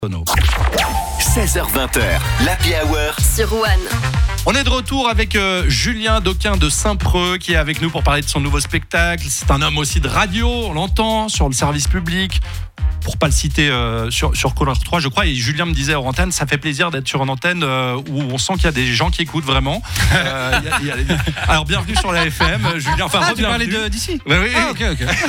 16h20, l'Happy Hour sur One. On est de retour avec Julien Doquin de Saint-Preux qui est avec nous pour parler de son nouveau spectacle. C'est un homme aussi de radio, on l'entend sur le service public. Pour pas le citer sur Couleur 3, je crois, et Julien me disait hors antenne, ça fait plaisir d'être sur une antenne où on sent qu'il y a des gens qui écoutent vraiment. Alors bienvenue sur la FM, Julien. Enfin, tu parlais d'ici. Oui. Ah, ok.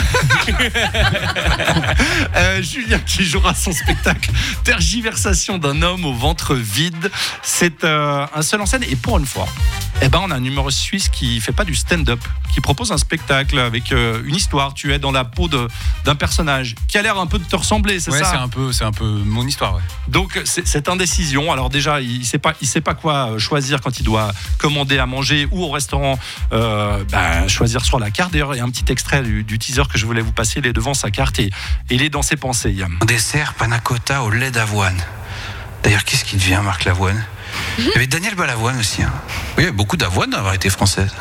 Julien qui jouera son spectacle Tergiversation d'un homme au ventre vide. C'est un seul en scène, et pour une fois, on a un humoriste suisse qui fait pas du stand-up, qui propose un spectacle avec une histoire. Tu es dans la peau d'un personnage qui a l'air un peu de te ressembler, c'est ça? C'est un peu mon histoire, ouais. Donc cette indécision. Alors déjà, il sait pas quoi choisir quand il doit commander à manger ou au restaurant. Choisir sur la carte. D'ailleurs, il y a un petit extrait du teaser que je voulais vous passer. Il est devant sa carte et il est dans ses pensées. Un dessert panna cotta au lait d'avoine. D'ailleurs, qu'est-ce qui devient Marc Lavoine? Il y avait Daniel Balavoine aussi. Hein. Oui, il y a beaucoup d'avoine dans la variété française.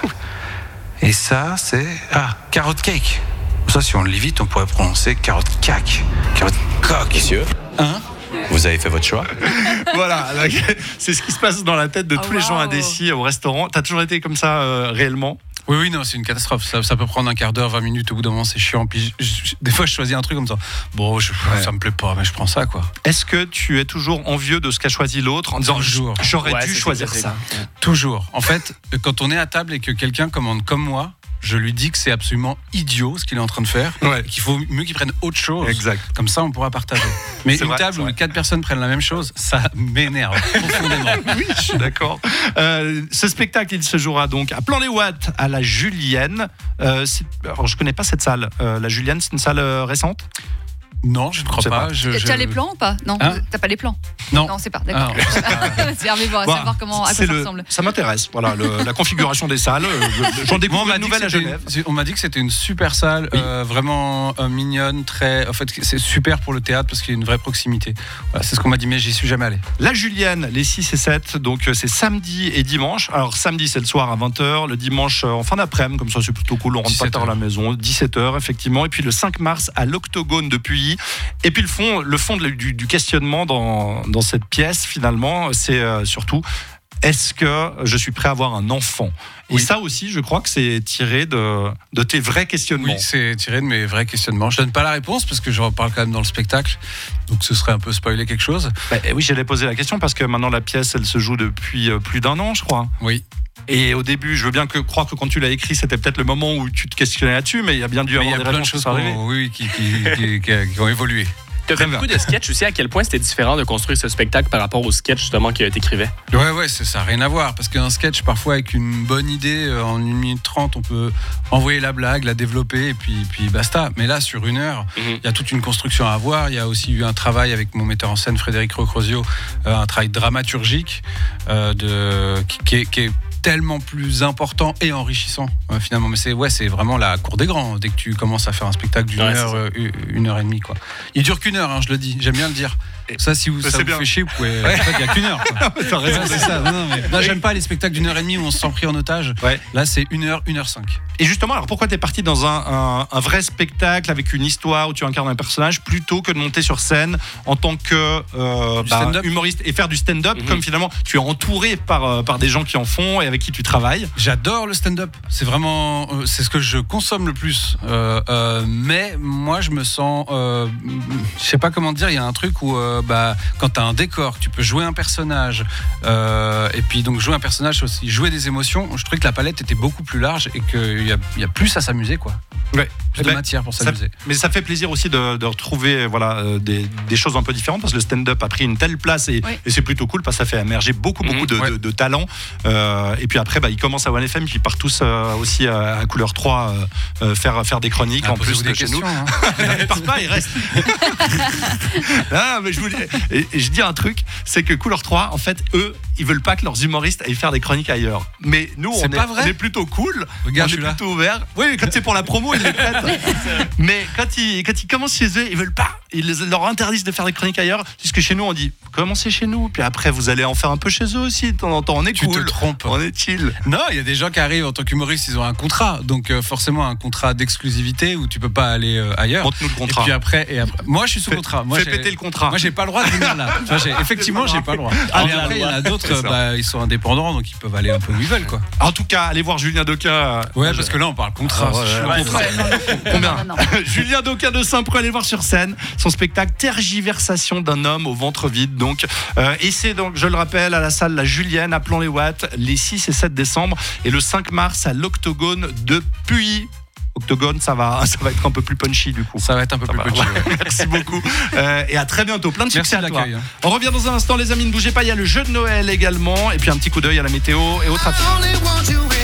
Et ça, c'est... carrot cake. Ça, si on le lit vite, on pourrait prononcer carotte cac. Carotte coq. Messieurs, vous avez fait votre choix? Voilà, c'est ce qui se passe dans la tête de tous les gens indécis au restaurant. T'as toujours été comme ça réellement? Oui, non, c'est une catastrophe. Ça peut prendre un quart d'heure, 20 minutes, au bout d'un moment, c'est chiant. Puis des fois, je choisis un truc comme ça. Bon, ça me plaît pas, mais je prends ça, quoi. Est-ce que tu es toujours envieux de ce qu'a choisi l'autre en disant toujours. J'aurais dû choisir ça? Toujours. En fait, quand on est à table et que quelqu'un commande comme moi, je lui dis que c'est absolument idiot ce qu'il est en train de faire, qu'il faut mieux qu'il prenne autre chose. Exact. Comme ça, on pourra partager. Mais une table où 4 personnes prennent la même chose, ça m'énerve profondément. Oui, je suis d'accord. Ce spectacle, il se jouera donc à Plan-les-Ouates, à la Julienne. Alors, je connais pas cette salle. La Julienne, c'est une salle récente? Non, je ne crois pas. Tu as les plans ou pas? Non, t'as pas les plans? Non, c'est pas. D'accord. C'est savoir à quoi ça ressemble. Ça m'intéresse. Voilà, la configuration des salles. J'en découvre une nouvelle à Genève. On m'a dit que c'était une super salle, vraiment mignonne, en fait, c'est super pour le théâtre parce qu'il y a une vraie proximité. Voilà, c'est ce qu'on m'a dit, mais j'y suis jamais allé. La Julienne, les 6 et 7, donc c'est samedi et dimanche. Alors samedi, c'est le soir à 20h, le dimanche en fin d'après-midi, comme ça c'est plutôt cool, on rentre pas tard à la maison, 17h effectivement. Et puis le 5 mars à l'Octogone de Puy. Et puis le fond du questionnement dans cette pièce, finalement, c'est surtout: est-ce que je suis prêt à avoir un enfant? Et ça aussi, je crois que c'est tiré de tes vrais questionnements. Oui, c'est tiré de mes vrais questionnements. Je donne pas la réponse parce que je reparle quand même dans le spectacle, donc ce serait un peu spoiler quelque chose. Oui, j'allais poser la question parce que maintenant la pièce, elle se joue depuis plus d'1 an, je crois. Oui. Et au début, je veux bien croire que quand tu l'as écrit, c'était peut-être le moment où tu te questionnais là-dessus, mais il y a bien dû avoir des réponses qui sont arrivées. Qui ont évolué. Tu as fait beaucoup de sketchs aussi. À quel point c'était différent de construire ce spectacle par rapport au sketch justement que tu écrivais? Ouais, ça n'a rien à voir. Parce qu'un sketch, parfois, avec une bonne idée, en 1 minute 30, on peut envoyer la blague, la développer, et puis basta. Mais là, sur 1 heure, il y a toute une construction à avoir. Il y a aussi eu un travail avec mon metteur en scène, Frédéric Rocrosio, un travail dramaturgique qui est tellement plus important et enrichissant finalement, mais c'est vraiment la cour des grands dès que tu commences à faire un spectacle d'une heure, 1h30 quoi. Il dure qu'1 heure, je le dis, j'aime bien le dire. Ça, si ça vous fait chier, vous pouvez. En fait, il y a qu'1 heure. T'as raison, c'est ça. Là, j'aime pas les spectacles d'1h30 où on se sent pris en otage. Là, c'est 1 heure, 1h05. Et justement, alors pourquoi t'es parti dans un vrai spectacle avec une histoire où tu incarnes un personnage plutôt que de monter sur scène en tant que humoriste et faire du stand-up, comme finalement tu es entouré par des gens qui en font et avec qui tu travailles? J'adore le stand-up. C'est vraiment c'est ce que je consomme le plus. Mais moi, je me sens, je sais pas comment dire. Il y a un truc où quand t'as un décor, tu peux jouer un personnage, et puis donc jouer un personnage, c'est aussi jouer des émotions. Je trouvais que la palette était beaucoup plus large et qu'il y a plus à s'amuser, quoi. Ouais. Plus de matière pour s'amuser. Mais ça fait plaisir aussi de retrouver des choses un peu différentes parce que le stand-up a pris une telle place et c'est plutôt cool parce que ça fait émerger beaucoup de talents. Et puis après, ils commencent à One FM, puis ils partent tous aussi à Couleur 3 faire des chroniques en plus de chez nous. Ils partent pas, ils restent. Mais je dis un truc, c'est que Couleur 3, en fait, eux, ils veulent pas que leurs humoristes aillent faire des chroniques ailleurs. Mais nous, on est plutôt cool. Regarde, on est plutôt ouvert. Oui, quand c'est pour la promo, ils les prêtent. Mais quand ils commencent chez eux, ils veulent pas. ils leur interdisent de faire des chroniques ailleurs, puisque chez nous on dit commencez chez nous, puis après vous allez en faire un peu chez eux aussi de temps en temps. On est Tu cool. te trompes. On est chill. Non, il y a des gens qui arrivent en tant qu'humoristes, ils ont un contrat, donc forcément un contrat d'exclusivité où tu peux pas aller ailleurs. Montre-nous le contrat. Et puis après, moi je suis sous contrat. Moi, Fais péter le contrat. Moi j'ai pas le droit de venir là. Enfin, effectivement, j'ai pas le droit. Mais après, il y en a d'autres, ils sont indépendants, donc ils peuvent aller un peu où ils veulent, quoi. En tout cas, allez voir Julien Doka. Ouais, parce que là on parle contrat. Combien Julien Doka de Saint-Preux, allez le voir sur scène. Son spectacle Tergiversation d'un homme au ventre vide. Donc, et c'est donc, je le rappelle, à la salle La Julienne, à Plan-les-Ouates, les 6 et 7 décembre. Et le 5 mars à l'Octogone de Puy. Octogone, ça va être un peu plus punchy du coup. Ça va être un peu plus punchy. Ouais. Merci beaucoup. Et à très bientôt. Plein de succès à toi. Hein. On revient dans un instant, les amis, ne bougez pas. Il y a le jeu de Noël également. Et puis un petit coup d'œil à la météo et au trafic.